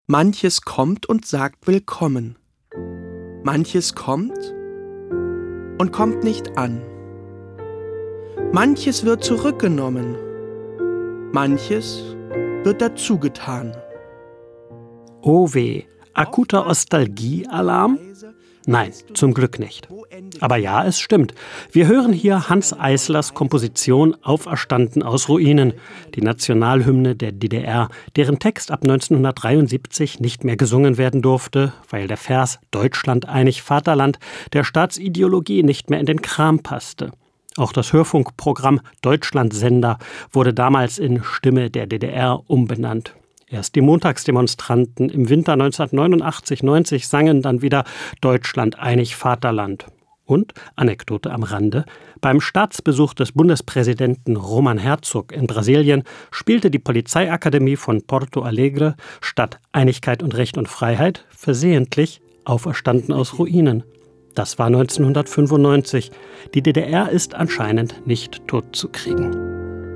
Manches kommt und sagt willkommen. Manches kommt und kommt nicht an. Manches wird zurückgenommen. Manches wird dazugetan. Oh weh, akuter Nostalgie-Alarm? Nein, zum Glück nicht. Aber ja, es stimmt. Wir hören hier Hanns Eislers Komposition Auferstanden aus Ruinen, die Nationalhymne der DDR, deren Text ab 1973 nicht mehr gesungen werden durfte, weil der Vers Deutschland einig Vaterland der Staatsideologie nicht mehr in den Kram passte. Auch das Hörfunkprogramm Deutschlandsender wurde damals in Stimme der DDR umbenannt. Erst die Montagsdemonstranten im Winter 1989/90 sangen dann wieder Deutschland einig Vaterland. Und, Anekdote am Rande, beim Staatsbesuch des Bundespräsidenten Roman Herzog in Brasilien spielte die Polizeiakademie von Porto Alegre statt Einigkeit und Recht und Freiheit versehentlich Auferstanden aus Ruinen. Das war 1995. Die DDR ist anscheinend nicht totzukriegen.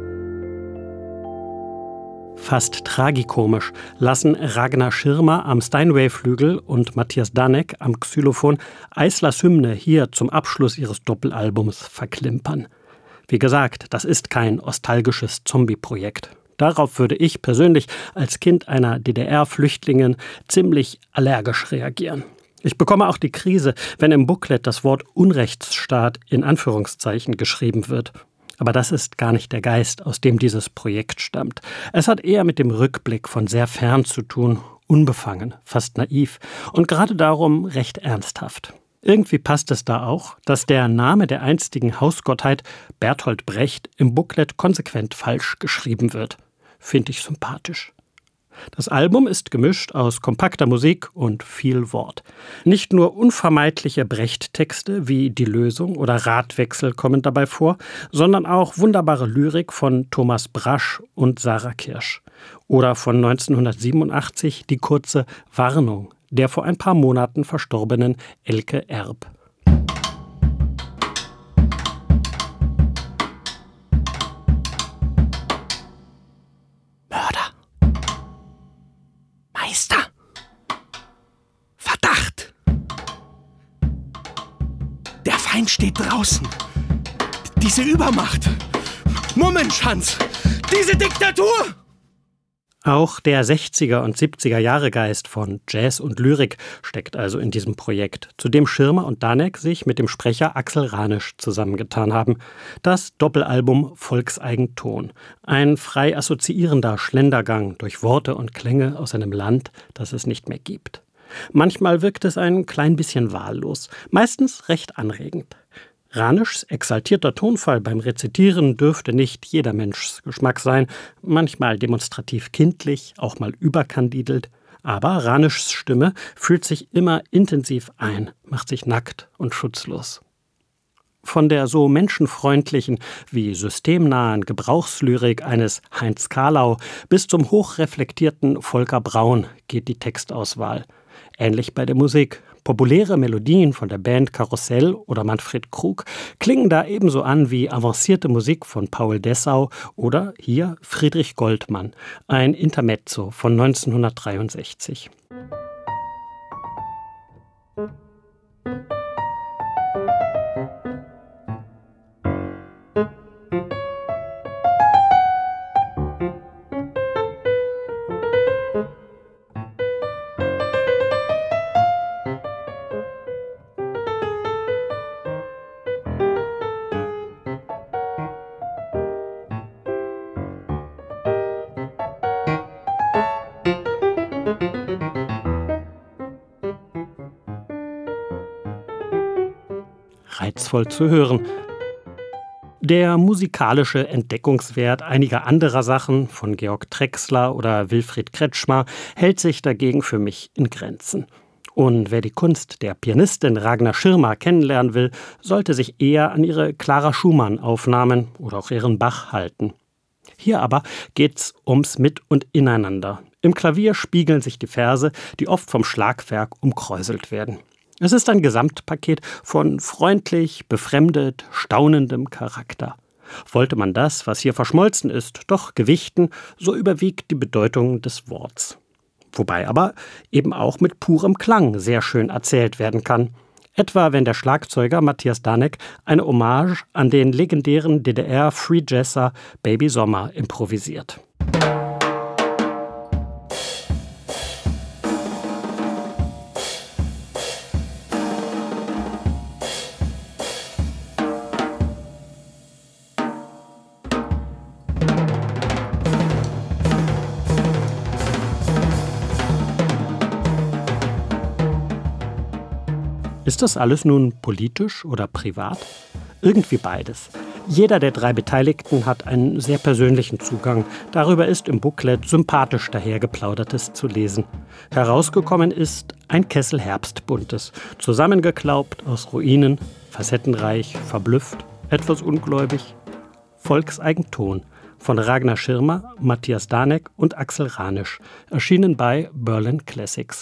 Fast tragikomisch lassen Ragnar Schirmer am Steinway-Flügel und Matthias Danek am Xylophon Eislers Hymne hier zum Abschluss ihres Doppelalbums verklimpern. Wie gesagt, das ist kein nostalgisches Zombie-Projekt. Darauf würde ich persönlich als Kind einer DDR-Flüchtlingin ziemlich allergisch reagieren. Ich bekomme auch die Krise, wenn im Booklet das Wort Unrechtsstaat in Anführungszeichen geschrieben wird. Aber das ist gar nicht der Geist, aus dem dieses Projekt stammt. Es hat eher mit dem Rückblick von sehr fern zu tun, unbefangen, fast naiv und gerade darum recht ernsthaft. Irgendwie passt es da auch, dass der Name der einstigen Hausgottheit Bertolt Brecht im Booklet konsequent falsch geschrieben wird. Finde ich sympathisch. Das Album ist gemischt aus kompakter Musik und viel Wort. Nicht nur unvermeidliche Brecht-Texte wie Die Lösung oder Radwechsel kommen dabei vor, sondern auch wunderbare Lyrik von Thomas Brasch und Sarah Kirsch. Oder von 1987 die kurze Warnung der vor ein paar Monaten verstorbenen Elke Erb. Verdacht! Der Feind steht draußen. Diese Übermacht. Mummenschanz. Diese Diktatur. Auch der 60er- und 70er-Jahre-Geist von Jazz und Lyrik steckt also in diesem Projekt, zu dem Schirmer und Danek sich mit dem Sprecher Axel Ranisch zusammengetan haben. Das Doppelalbum Volkseigenton. Ein frei assoziierender Schlendergang durch Worte und Klänge aus einem Land, das es nicht mehr gibt. Manchmal wirkt es ein klein bisschen wahllos, meistens recht anregend. Ranischs exaltierter Tonfall beim Rezitieren dürfte nicht jeder Menschs Geschmack sein, manchmal demonstrativ kindlich, auch mal überkandidelt. Aber Ranischs Stimme fühlt sich immer intensiv ein, macht sich nackt und schutzlos. Von der so menschenfreundlichen wie systemnahen Gebrauchslyrik eines Heinz Kahlau bis zum hochreflektierten Volker Braun geht die Textauswahl. Ähnlich bei der Musik. Populäre Melodien von der Band Karussell oder Manfred Krug klingen da ebenso an wie avancierte Musik von Paul Dessau oder hier Friedrich Goldmann, ein Intermezzo von 1963. Reizvoll zu hören. Der musikalische Entdeckungswert einiger anderer Sachen, von Georg Drexler oder Wilfried Kretschmer, hält sich dagegen für mich in Grenzen. Und wer die Kunst der Pianistin Ragnar Schirmer kennenlernen will, sollte sich eher an ihre Clara Schumann-Aufnahmen oder auch ihren Bach halten. Hier aber geht's ums Mit- und Ineinander. Im Klavier spiegeln sich die Verse, die oft vom Schlagwerk umkräuselt werden. Es ist ein Gesamtpaket von freundlich, befremdet, staunendem Charakter. Wollte man das, was hier verschmolzen ist, doch gewichten, so überwiegt die Bedeutung des Worts. Wobei aber eben auch mit purem Klang sehr schön erzählt werden kann. Etwa wenn der Schlagzeuger Matthias Danek eine Hommage an den legendären DDR-Free-Jazzer Baby Sommer improvisiert. Ist das alles nun politisch oder privat? Irgendwie beides. Jeder der 3 Beteiligten hat einen sehr persönlichen Zugang. Darüber ist im Booklet sympathisch dahergeplaudertes zu lesen. Herausgekommen ist ein Kessel Herbstbuntes, zusammengeklaubt aus Ruinen, facettenreich, verblüfft, etwas ungläubig. Volkseigenton von Ragnar Schirmer, Matthias Danek und Axel Ranisch, erschienen bei Berlin Classics.